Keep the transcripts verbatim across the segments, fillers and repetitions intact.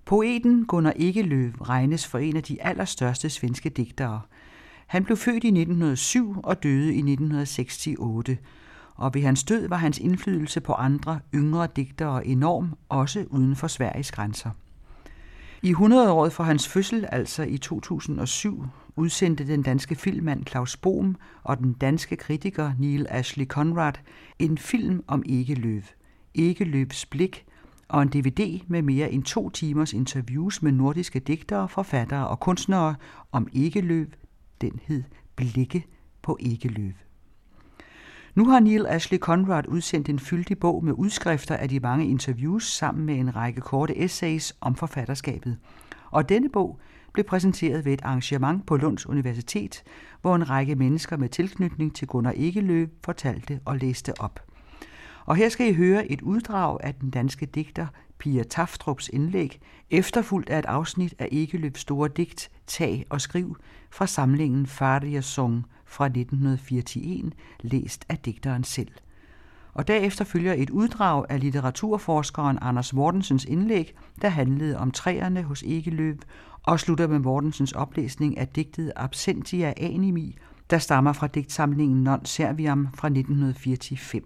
Poeten Gunnar Ekelöf regnes for en af de allerstørste svenske digtere. Han blev født i nitten hundrede og syv og døde i nitten seksogotte, og ved hans død var hans indflydelse på andre yngre digtere enorm, også uden for Sveriges grænser. I hundrede-året for hans fødsel, altså i to tusind og syv, udsendte den danske filmmand Claus Bohm og den danske kritiker Neil Ashley Conrad en film om Ekelöf, Ekelöfs blik, og en D V D med mere end to timers interviews med nordiske digtere, forfattere og kunstnere om Ekelöf. Den hed Blikke på Ekelöf. Nu har Neil Ashley Conrad udsendt en fyldig bog med udskrifter af de mange interviews sammen med en række korte essays om forfatterskabet. Og denne bog blev præsenteret ved et arrangement på Lunds Universitet, hvor en række mennesker med tilknytning til Gunnar Ekelöf fortalte og læste op. Og her skal I høre et uddrag af den danske digter Pia Taftrups indlæg, efterfulgt af et afsnit af Ekelöfs store digt Tag og skriv fra samlingen Färjesång fra nitten fireogtyve, læst af digteren selv. Og derefter følger et uddrag af litteraturforskeren Anders Mortensens indlæg, der handlede om træerne hos Ekelöf, og slutter med Mortensens oplæsning af digtet Absentia animi, der stammer fra digtsamlingen Non Serviam fra nitten fireogfyrre.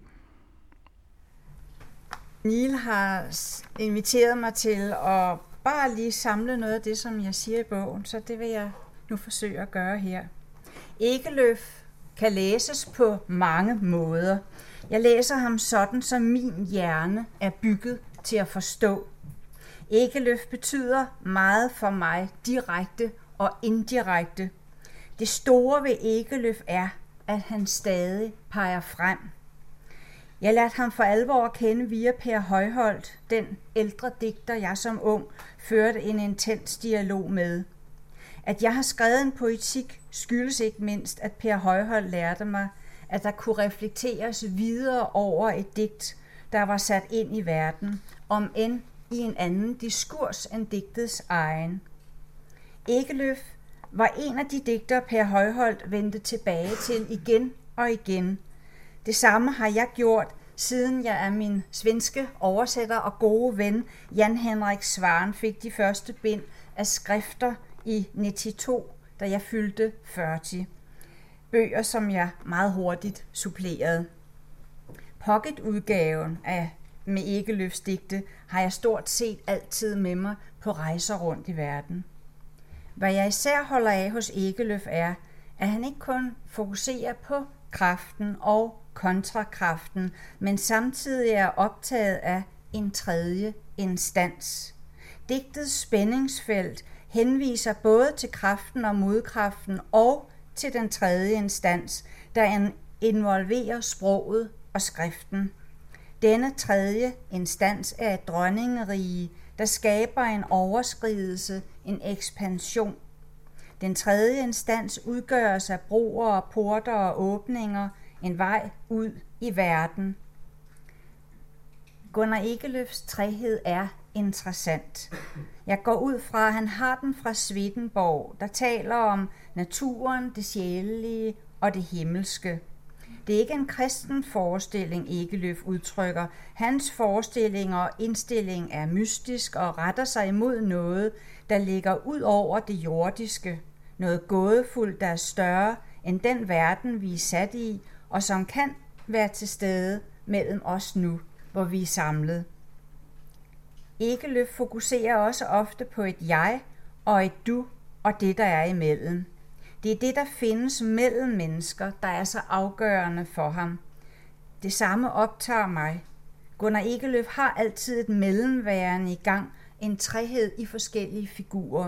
Neil har inviteret mig til at bare lige samle noget af det, som jeg siger i bogen, så det vil jeg nu forsøge at gøre her. Ekelöf kan læses på mange måder. Jeg læser ham sådan, som min hjerne er bygget til at forstå. Ekelöf betyder meget for mig direkte og indirekte. Det store ved Ekelöf er, at han stadig peger frem. Jeg lærte ham for alvor at kende via Per Højholt, den ældre digter, jeg som ung førte en intens dialog med. At jeg har skrevet en poetik skyldes ikke mindst, at Per Højholt lærte mig, at der kunne reflekteres videre over et digt, der var sat ind i verden, om end i en anden diskurs end digtets egen. Ekelöf var en af de digtere, Per Højholt vendte tilbage til igen og igen. Det samme har jeg gjort, siden jeg af min svenske oversætter og gode ven Jan Henrik Svaren fik de første bind af skrifter i niogtres, da jeg fyldte fyrre. Bøger, som jeg meget hurtigt supplerede. Pocketudgaven af med Ekelöfs digte har jeg stort set altid med mig på rejser rundt i verden. Hvad jeg især holder af hos Ekelöf er, at han ikke kun fokuserer på kraften og kontrakraften, men samtidig er optaget af en tredje instans. Digtets spændingsfelt henviser både til kraften og modkraften og til den tredje instans, der involverer sproget og skriften. Denne tredje instans er et dronningerige, der skaber en overskridelse, en ekspansion. Den tredje instans udgøres af broer, porter og åbninger, en vej ud i verden. Gunnar Ekelöfs træhed er interessant. Jeg går ud fra, at han har den fra Swedenborg, der taler om naturen, det sjælelige og det himmelske. Det er ikke en kristen forestilling, Ekelöf udtrykker. Hans forestilling og indstilling er mystisk og retter sig imod noget, der ligger ud over det jordiske. Noget gådefuldt, der er større end den verden, vi er sat i, og som kan være til stede mellem os nu, hvor vi er samlet. Ekelöf fokuserer også ofte på et jeg og et du og det, der er imellem. Det er det, der findes mellem mennesker, der er så afgørende for ham. Det samme optager mig. Gunnar Ekelöf har altid et mellemværende i gang, en træhed i forskellige figurer.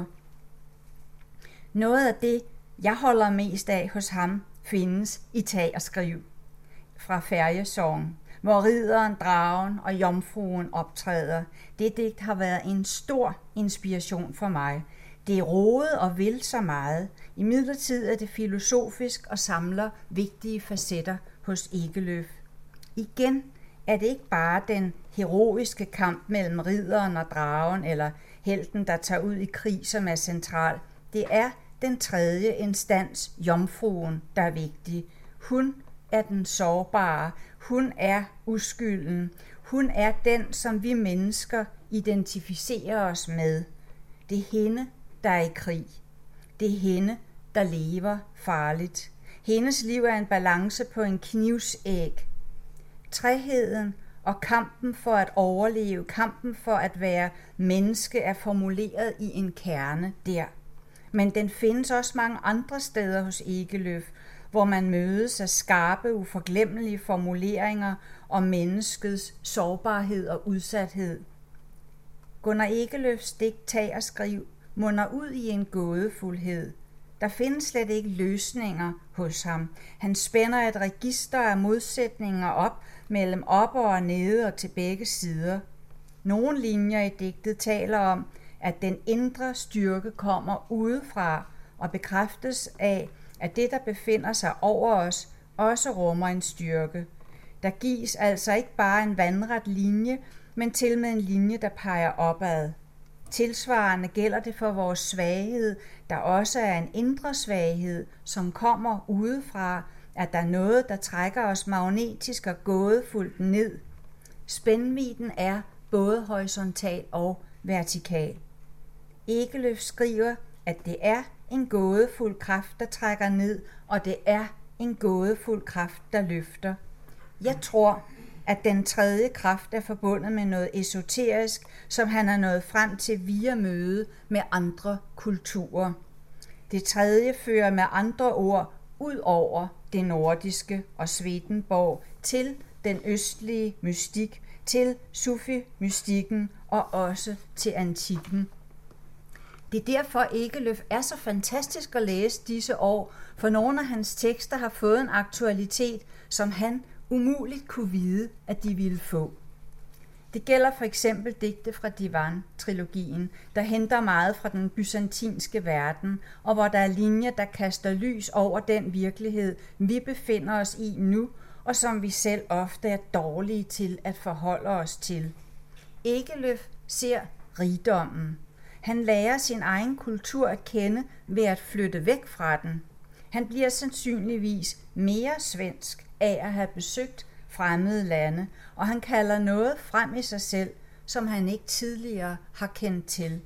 Noget af det, jeg holder mest af hos ham, findes i Tag og skriv fra Färjesång, hvor ridderen, dragen og jomfruen optræder. Det digt har været en stor inspiration for mig. Det er rodet og vil så meget. Imidlertid er det filosofisk og samler vigtige facetter hos Ekelöf. Igen er det ikke bare den heroiske kamp mellem ridderen og dragen, eller helten, der tager ud i krig, som er central. Det er den tredje instans, jomfruen, der er vigtig. Hun er den sårbare. Hun er uskylden. Hun er den, som vi mennesker identificerer os med. Det er hende, der er i krig. Det er hende, der lever farligt. Hendes liv er en balance på en knivsæg. Træheden og kampen for at overleve, kampen for at være menneske, er formuleret i en kerne der. Men den findes også mange andre steder hos Ekelöf, hvor man mødes af skarpe, uforglemmelige formuleringer om menneskets sårbarhed og udsathed. Gunnar Ekelöfs digt Tag og Skriv munder ud i en gådefuldhed. Der findes slet ikke løsninger hos ham. Han spænder et register af modsætninger op mellem oppe og nede og til begge sider. Nogle linjer i digtet taler om, at den indre styrke kommer udefra og bekræftes af, at det, der befinder sig over os, også rummer en styrke. Der gives altså ikke bare en vandret linje, men til med en linje, der peger opad. Tilsvarende gælder det for vores svaghed, der også er en indre svaghed, som kommer udefra, at der er noget, der trækker os magnetisk og gådefuldt ned. Spændvidden er både horisontal og vertikal. Ekelöf skriver, at det er en gådefuld kraft, der trækker ned, og det er en gådefuld kraft, der løfter. Jeg tror, at den tredje kraft er forbundet med noget esoterisk, som han er nået frem til via møde med andre kulturer. Det tredje fører med andre ord ud over det nordiske og Swedenborg til den østlige mystik, til sufi-mystikken og også til antikken. Det er derfor, Ekelöf er så fantastisk at læse disse år, for nogle af hans tekster har fået en aktualitet, som han umuligt kunne vide, at de ville få. Det gælder for eksempel digte fra Divan-trilogien, der henter meget fra den byzantinske verden, og hvor der er linjer, der kaster lys over den virkelighed, vi befinder os i nu, og som vi selv ofte er dårlige til at forholde os til. Ekelöf ser rigdommen. Han lærer sin egen kultur at kende ved at flytte væk fra den. Han bliver sandsynligvis mere svensk af at have besøgt fremmede lande, og han kalder noget frem i sig selv, som han ikke tidligere har kendt til.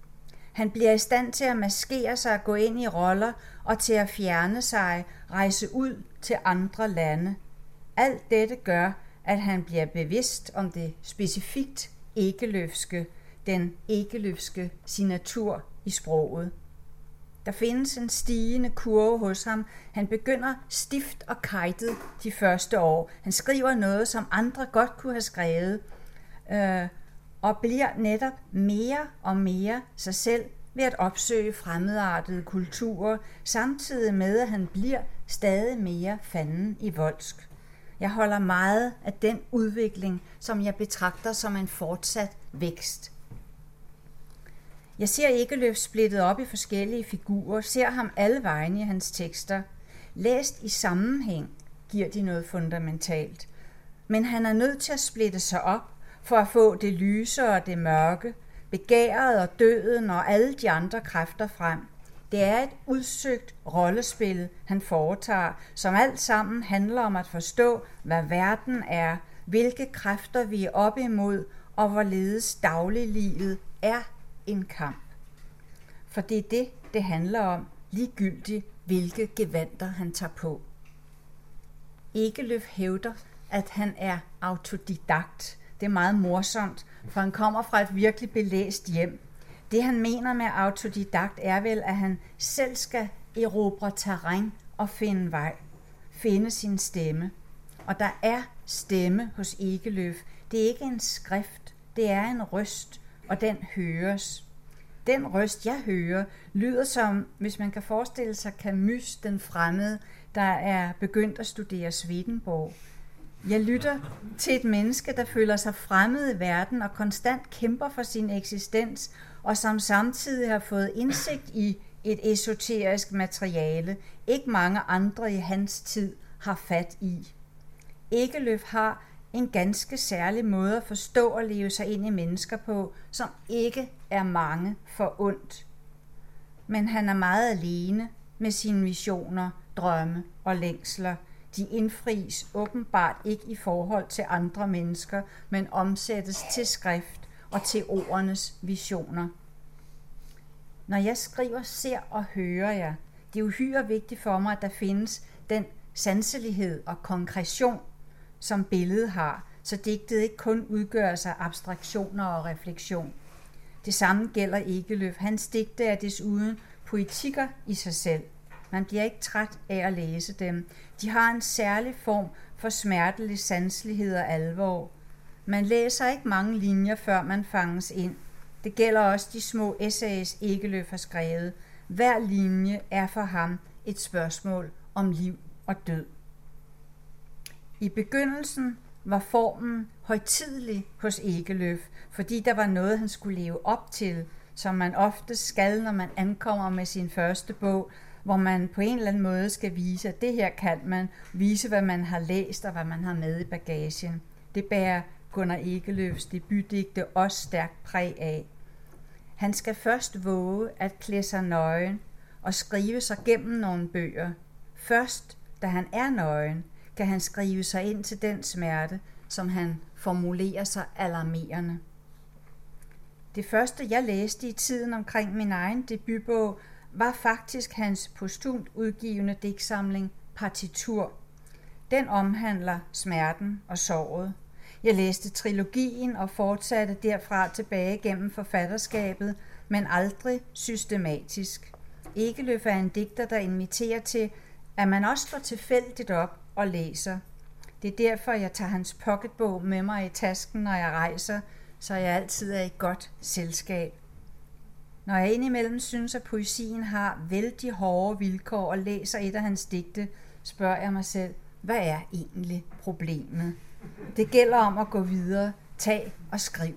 Han bliver i stand til at maskere sig og gå ind i roller og til at fjerne sig, rejse ud til andre lande. Alt dette gør, at han bliver bevidst om det specifikt ekeløfske, den ekeløfske signatur i sproget. Der findes en stigende kurve hos ham. Han begynder stift og kajtet de første år. Han skriver noget, som andre godt kunne have skrevet, øh, og bliver netop mere og mere sig selv ved at opsøge fremmedartede kulturer, samtidig med, at han bliver stadig mere fanden i voldsk. Jeg holder meget af den udvikling, som jeg betragter som en fortsat vækst. Jeg ser Ekelöf splittet op i forskellige figurer, ser ham alle vegne i hans tekster. Læst i sammenhæng giver de noget fundamentalt. Men han er nødt til at splitte sig op for at få det lyse og det mørke, begæret og døden og alle de andre kræfter frem. Det er et udsøgt rollespil, han foretager, som alt sammen handler om at forstå, hvad verden er, hvilke kræfter vi er op imod, og hvorledes dagliglivet er en kamp. For det er det, det handler om, ligegyldigt hvilke gevanter han tager på. Ekelöf hævder, at han er autodidakt. Det er meget morsomt, for han kommer fra et virkelig belæst hjem. Det han mener med autodidakt er vel, at han selv skal erobre terræn og finde vej, finde sin stemme. Og der er stemme hos Ekelöf. Det er ikke en skrift, det er en røst, og den høres. Den røst, jeg hører, lyder som, hvis man kan forestille sig Camus, den fremmede, der er begyndt at studere Swedenborg. Jeg lytter til et menneske, der føler sig fremmed i verden og konstant kæmper for sin eksistens, og som samtidig har fået indsigt i et esoterisk materiale, ikke mange andre i hans tid har fat i. Ekelöf har en ganske særlig måde at forstå og leve sig ind i mennesker på, som ikke er mange for ondt. Men han er meget alene med sine visioner, drømme og længsler. De indfries åbenbart ikke i forhold til andre mennesker, men omsættes til skrift og til ordenes visioner. Når jeg skriver, ser og hører jeg, det er uhyre vigtigt for mig, at der findes den sanselighed og konkretion, som billedet har, så digtet ikke kun udgøres af abstraktioner og refleksion. Det samme gælder Ekelöf. Hans digte er desuden poetikker i sig selv. Man bliver ikke træt af at læse dem. De har en særlig form for smertelig sanselighed og alvor. Man læser ikke mange linjer, før man fanges ind. Det gælder også de små essays, Ekelöf har skrevet. Hver linje er for ham et spørgsmål om liv og død. I begyndelsen var formen højtidelig hos Ekelöf, fordi der var noget, han skulle leve op til, som man ofte skal, når man ankommer med sin første bog, hvor man på en eller anden måde skal vise, at det her kan man, vise hvad man har læst og hvad man har med i bagagen. Det bærer Gunnar Ekelöfs debutdigte også stærkt præg af. Han skal først våge at klæde sig nøgen og skrive sig gennem nogle bøger. Først, da han er nøgen, kan han skrive sig ind til den smerte, som han formulerer sig alarmerende. Det første, jeg læste i tiden omkring min egen debutbog, var faktisk hans postumt udgivende digtsamling Partitur. Den omhandler smerten og sorget. Jeg læste trilogien og fortsatte derfra tilbage gennem forfatterskabet, men aldrig systematisk. Ekelöf er en digter, der inviterer til, at man også står tilfældigt op og læser. Det er derfor, jeg tager hans pocketbog med mig i tasken, når jeg rejser, så jeg altid er i godt selskab. Når jeg indimellem synes, at poesien har vældig hårde vilkår og læser et af hans digte, spørger jeg mig selv, hvad er egentlig problemet? Det gælder om at gå videre, tag og skriv.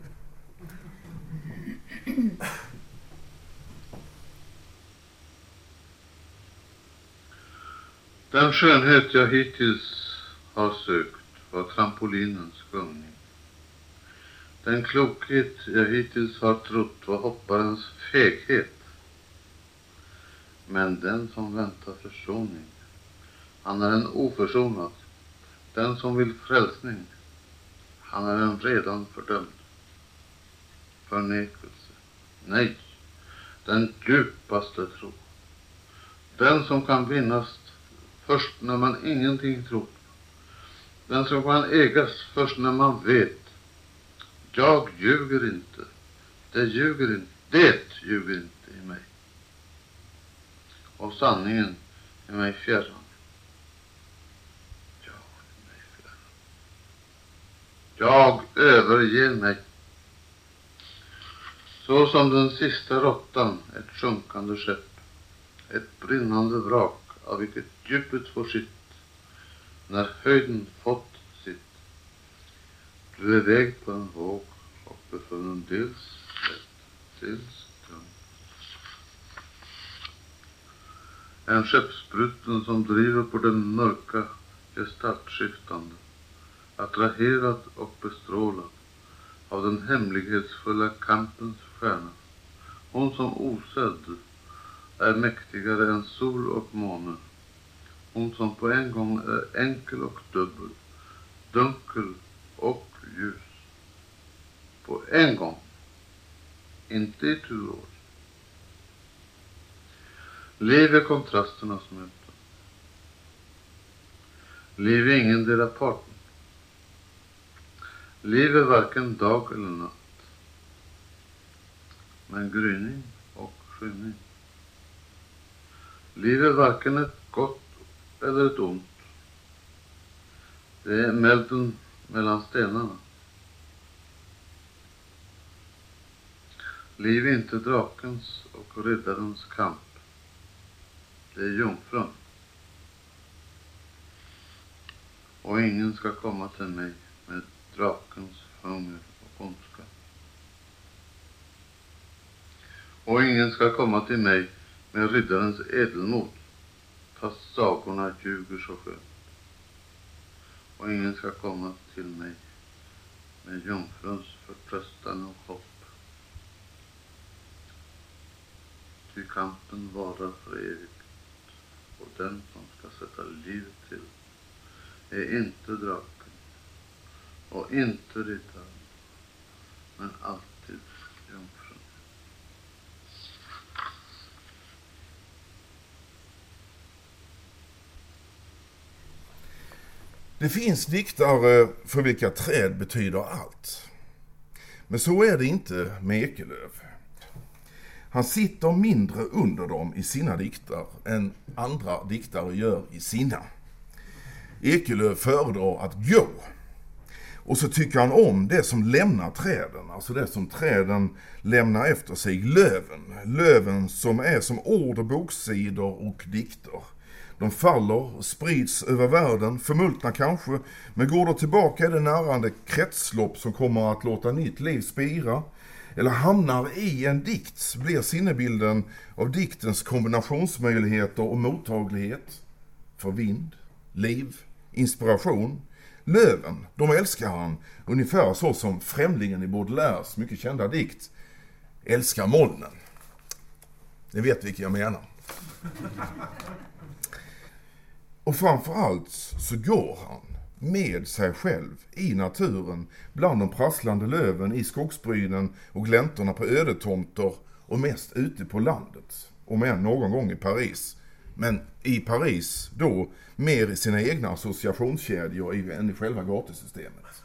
Den skönhet jag hittills har sökt var trampolinens gungning. Den klokhet jag hittills har trott var hopparens feghet. Men den som väntar försoning, han är en oförsonad. Den som vill frälsning, han är en redan fördömd. Förnekelse, nej, den djupaste tro. Den som kan vinnas först när man ingenting tror. Den som kan ägas först när man vet. Jag ljuger inte. Det ljuger inte. Det ljuger inte i mig. Och sanningen är mig fjärran. Jag är mig fjärran. Jag överger mig. Så som den sista råttan, ett sjunkande skepp. Ett brinnande vrak av vilket djupet får sitt. När höjden fått sitt. Du är vägd på en våg och befunnen dels lätt, dels tung. En skeppsbruten som driver på den mörka gestaltskiftande, attraherad och bestrålad av den hemlighetsfulla kampens stjärna. Hon som osedd är mäktigare än sol och måne. Hon som på en gång är enkel och dubbel, dunkel och ljus. På en gång, inte i turord. Liv är kontrasternas möte. Liv är ingen dera parten. Liv är varken dag eller natt. Men gryning och skymning. Liv är varken ett gott eller ett ont. Det är melden mellan stenarna. Liv är inte drakens och riddarens kamp. Det är jungfrun. Och ingen ska komma till mig med drakens hunger och ondska. Och ingen ska komma till mig med riddarens edelmod, fast sagorna ljuger så skönt. Och ingen ska komma till mig med jungfruns förtröstan och hopp. Ty kampen varar för evigt, och den som ska sätta livet till är inte draken och inte riddaren, men alltid jungfrun. Det finns diktare för vilka träd betyder allt. Men så är det inte med Ekelöf. Han sitter mindre under dem i sina dikter än andra diktare gör i sina. Ekelöf föredrar att gå. Och så tycker han om det som lämnar träden, alltså det som träden lämnar efter sig, löven. Löven som är som ord och boksidor och dikter. De faller och sprids över världen, förmultna kanske, men går då tillbaka i det närande kretslopp som kommer att låta nytt liv spira. Eller hamnar i en dikt, blir sinnebilden av diktens kombinationsmöjligheter och mottaglighet för vind, liv, inspiration. Löven, de älskar han, ungefär så som främlingen i Baudelaires mycket kända dikt älskar molnen. Ni vet vilka jag menar. Och framförallt så går han med sig själv i naturen, bland de prasslande löven, i skogsbrynen och gläntorna på ödetomter och mest ute på landet. Om än någon gång i Paris. Men i Paris då mer i sina egna associationskedjor än i själva gatusystemet.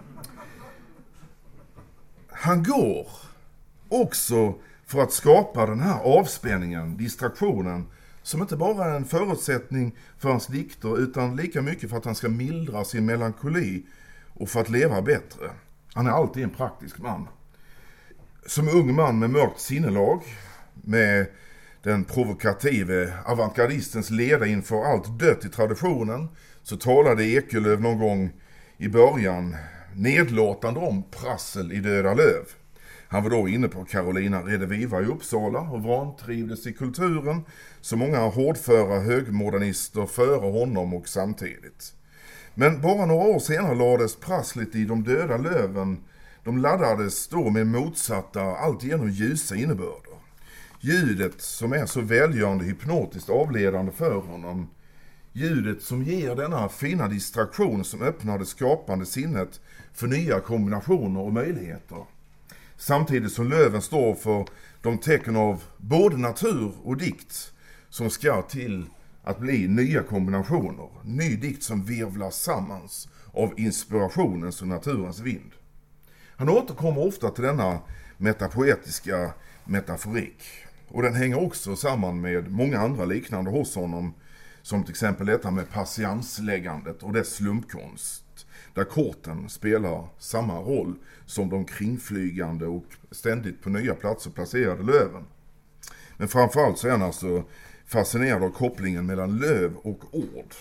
Han går också för att skapa den här avspänningen, distraktionen, som inte bara är en förutsättning för hans dikter utan lika mycket för att han ska mildra sin melankoli och för att leva bättre. Han är alltid en praktisk man. Som ung man med mörkt sinnelag, med den provokative avantgardistens leda inför allt dött i traditionen, så talade Ekelöf någon gång i början nedlåtande om prassel i döda löv. Han var då inne på Carolina Rediviva i Uppsala och vantrivdes i kulturen, så många hårdföra högmodernister före honom och samtidigt. Men bara några år senare lades prasslet i de döda löven. De laddades då med motsatta, alltigenom ljusa innebörder. Ljudet som är så välgörande hypnotiskt avledande för honom. Ljudet som ger denna fina distraktion som öppnar det skapande sinnet för nya kombinationer och möjligheter. Samtidigt som löven står för de tecken av både natur och dikt som ska till att bli nya kombinationer. Ny dikt som virvlas sammans av inspirationens och naturens vind. Han återkommer ofta till denna metapoetiska metaforik. Och den hänger också samman med många andra liknande hos honom, som till exempel detta med patiensläggandet och dess slumpkonst, där korten spelar samma roll som de kringflygande och ständigt på nya platser placerade löven. Men framförallt så är han alltså fascinerad av kopplingen mellan löv och ord.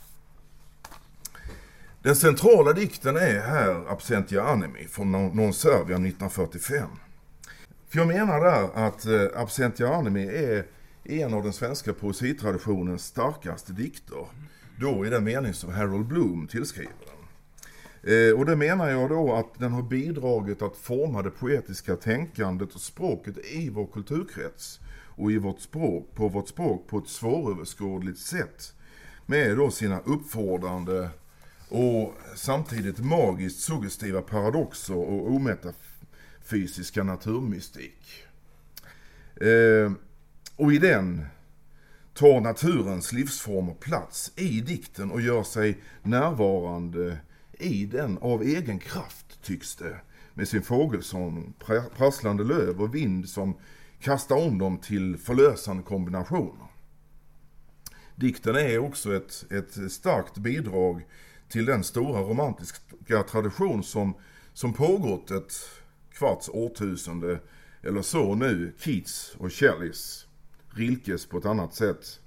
Den centrala dikten är här Absentia Animi från Non Serviam nittonhundrafyrtiofem. För jag menar där att eh, Absentia Animi är en av den svenska poesitraditionens starkaste dikter. Då i den mening som Harold Bloom tillskriver den. Eh, och det menar jag då att den har bidragit att forma det poetiska tänkandet och språket i vår kulturkrets och i vårt språk, på vårt språk på ett svåröverskådligt sätt. Med då sina uppfordrande och samtidigt magiskt suggestiva paradoxer och ometafysiska naturmystik. Eh, och i den tar naturens livsformer plats i dikten och gör sig närvarande i den av egen kraft, tycks det, med sin fågelsång, prasslande löv och vind som kastar om dem till förlösande kombinationer. Dikten är också ett, ett starkt bidrag till den stora romantiska tradition som, som pågått ett kvarts årtusende eller så nu, Keats och Shelleys, Rilkes på ett annat sätt.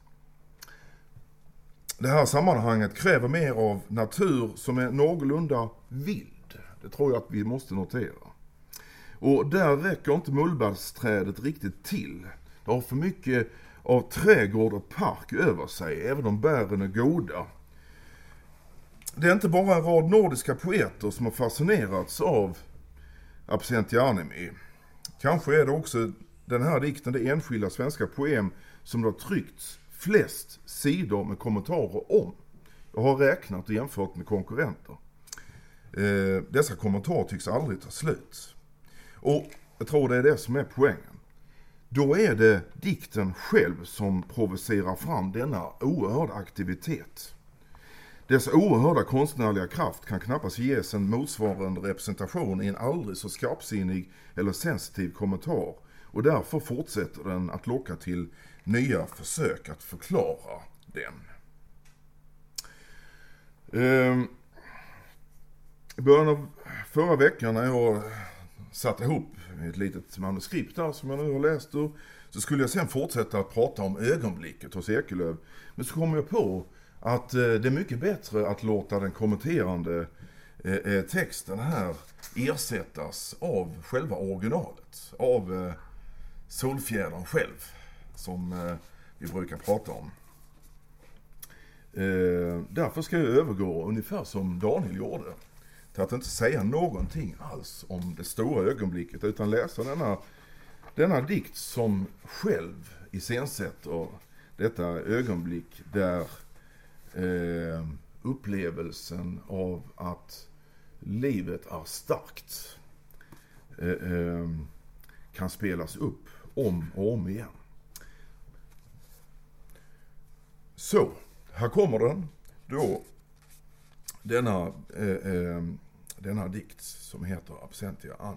Det här sammanhanget kräver mer av natur som är någorlunda vild. Det tror jag att vi måste notera. Och där räcker inte mullbadsträdet riktigt till. Det har för mycket av trädgård och park över sig, även om bären är goda. Det är inte bara en rad nordiska poeter som har fascinerats av Absentia Animi. Kanske är det också den här dikten, det enskilda svenska poem som har tryckts flest sidor med kommentarer om. Jag har räknat och jämfört med konkurrenter. Eh, dessa kommentarer tycks aldrig ta slut. Och jag tror det är det som är poängen. Då är det dikten själv som provocerar fram denna oerhörda aktivitet. Dess oerhörda konstnärliga kraft kan knappast ges en motsvarande representation i en aldrig så skarpsinnig eller sensitiv kommentar, och därför fortsätter den att locka till nya försök att förklara den. Ehm, I början av förra veckan när jag satte ihop ett litet manuskript där som jag nu har läst ur, så skulle jag sen fortsätta att prata om ögonblicket hos Ekelöf. Men så kom jag på att det är mycket bättre att låta den kommenterande texten här ersättas av själva originalet, av Solfjädern själv, som vi brukar prata om. Därför ska jag övergå ungefär som Daniel gjorde, till att inte säga någonting alls om det stora ögonblicket, utan läsa denna, denna dikt som själv iscensätter detta ögonblick där eh, upplevelsen av att livet är starkt eh, eh, kan spelas upp om och om igen. Så, här kommer den då, denna, eh, eh, denna dikt som heter Absentia Animi.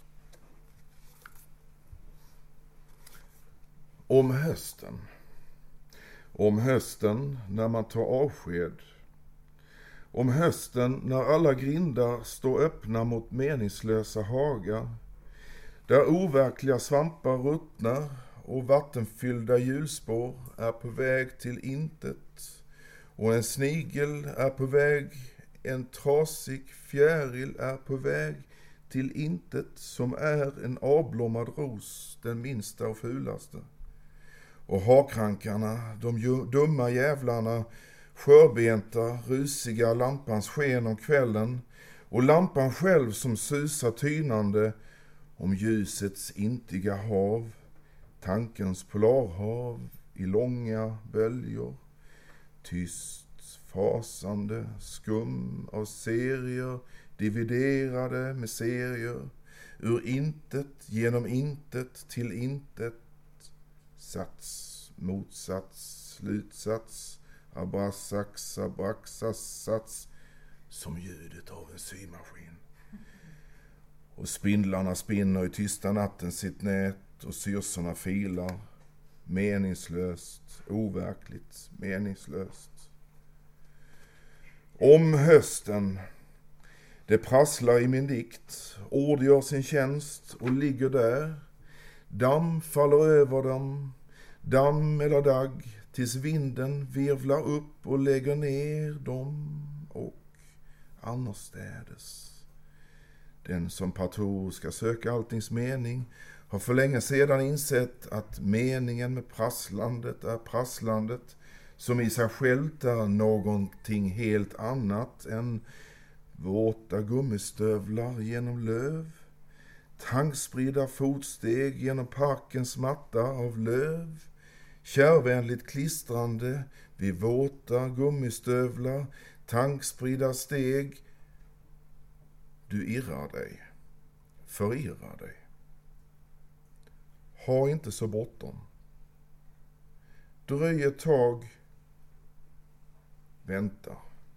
Om hösten. Om hösten när man tar avsked. Om hösten när alla grindar står öppna mot meningslösa hagar. Där overkliga svampar ruttnar och vattenfyllda hjulspår är på väg till intet. Och en snigel är på väg, en trasig fjäril är på väg till intet, som är en avblommad ros, den minsta och fulaste. Och hakrankarna, de ju, dumma jävlarna, skörbenta, rusiga lampans sken om kvällen, och lampan själv som susar tynande om ljusets intiga hav, tankens polarhav i långa böljor, tyst, fasande, skum av serier, dividerade med serier, ur intet, genom intet, till intet, sats, motsats, slutsats, abrasax, abraxas, sats, som ljudet av en symaskin. Och spindlarna spinner i tysta natten sitt nät, och syrsorna filar, meningslöst, overkligt, meningslöst. Om hösten, det prasslar i min dikt, ord gör sin tjänst och ligger där. Damm faller över dem, damm eller dagg, tills vinden virvlar upp och lägger ner dem och annorstädes. Den som partout ska söka alltings mening har för länge sedan insett att meningen med prasslandet är prasslandet, som i sig självt är någonting helt annat än våta gummistövlar genom löv, tankspridda fotsteg genom parkens matta av löv, kärvänligt klistrande vid våta gummistövlar, tankspridda steg. Du irrar dig, förirrar dig. Ha inte så bråttom. Dröj ett tag, vänta.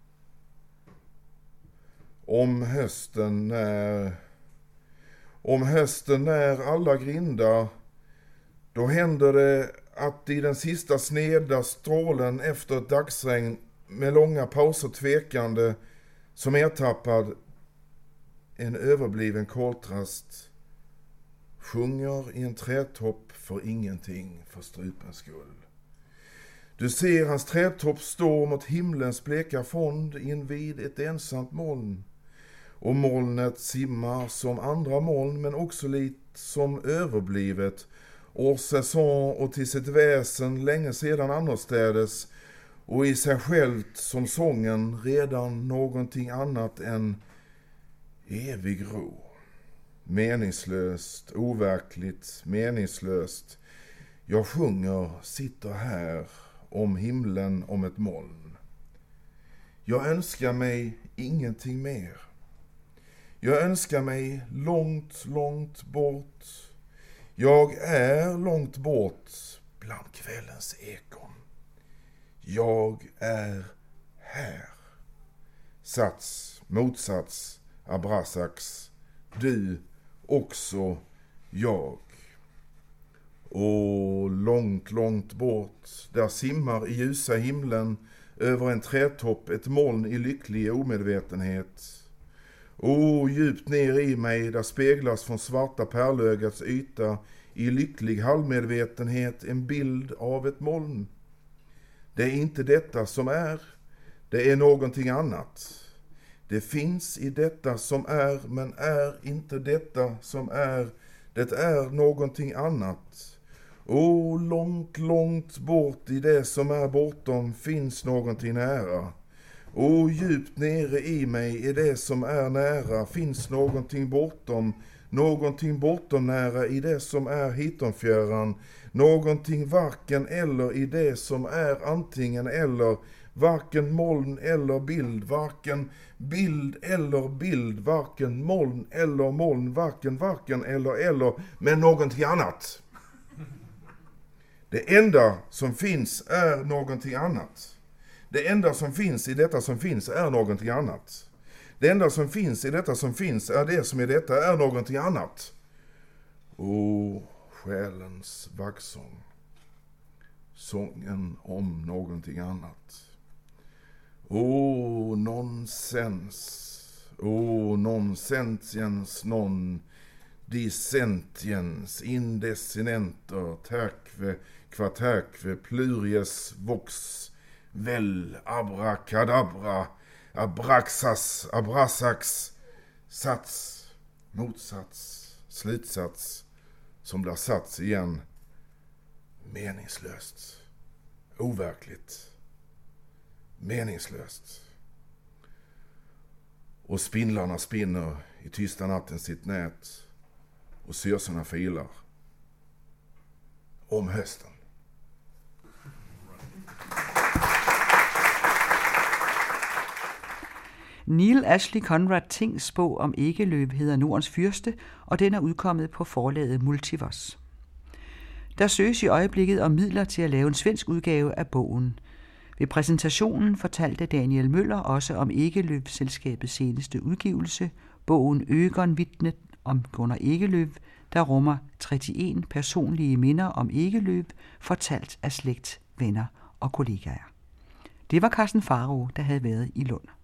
Om hösten när, om hösten när alla grindar, då händer det att i den sista sneda strålen efter ett dagsregn med långa pauser tvekande, som ertappad en överbliven koltrast, sjunger i en trädtopp för ingenting för strupens skull. Du ser hans trädtopp stå mot himlens bleka fond invid ett ensamt moln. Och molnet simmar som andra moln, men också lite som överblivet, och säsong och till sitt väsen länge sedan annorstädes, och i sig självt som sången redan någonting annat än evig ro. Meningslöst, overkligt, meningslöst. Jag sjunger, sitter här om himlen om ett moln. Jag önskar mig ingenting mer. Jag önskar mig långt, långt bort. Jag är långt bort bland kvällens ekon. Jag är här. sats, motsats, abrasax, du, också, jag. Och långt, långt bort, där simmar i ljusa himlen över en trädtopp ett moln i lycklig omedvetenhet. Och djupt ner i mig, där speglas från svarta pärlögats yta i lycklig halvmedvetenhet en bild av ett moln. Det är inte detta som är, det är någonting annat. Det finns i detta som är, men är inte detta som är. Det är någonting annat. Och långt, långt bort i det som är bortom finns någonting nära. Och djupt nere i mig i det som är nära finns någonting bortom. Någonting bortom nära i det som är hitomfjärran. Någonting varken eller i det som är antingen eller. Varken moln eller bild, varken bild eller bild, varken moln eller moln, varken varken eller eller, men någonting annat. Det enda som finns är någonting annat. Det enda som finns i detta som finns är någonting annat. Det enda som finns i detta som finns är det som i detta är någonting annat. O, själens vaggsång. Sången om någonting annat. O, nonsens. O, nonsentiens non dissentiens indesinenter terque quaterque pluries vox vel abracadabra abraxas abrasax sats motsats slutsats som blir sats igen meningslöst overkligt meningslöst. Och spindlarna spinner i tysta natten sitt nät och syrsorna filar om hösten. Neil Ashley Conrad Tings bog om Ekelöf hedder Nordens Fyrste, og den er udkommet på forlaget Multivers. Der søges i øjeblikket om midler til at lave en svensk udgave af bogen. Ved præsentationen fortalte Daniel Møller også om Ekelöf-selskabets seneste udgivelse, bogen Ögonvittnet om Gunnar Ekelöf, der rummer treogtredive personlige minder om Ekelöf, fortalt af slægt, venner og kollegaer. Det var Carsten Faro, der havde været i Lund.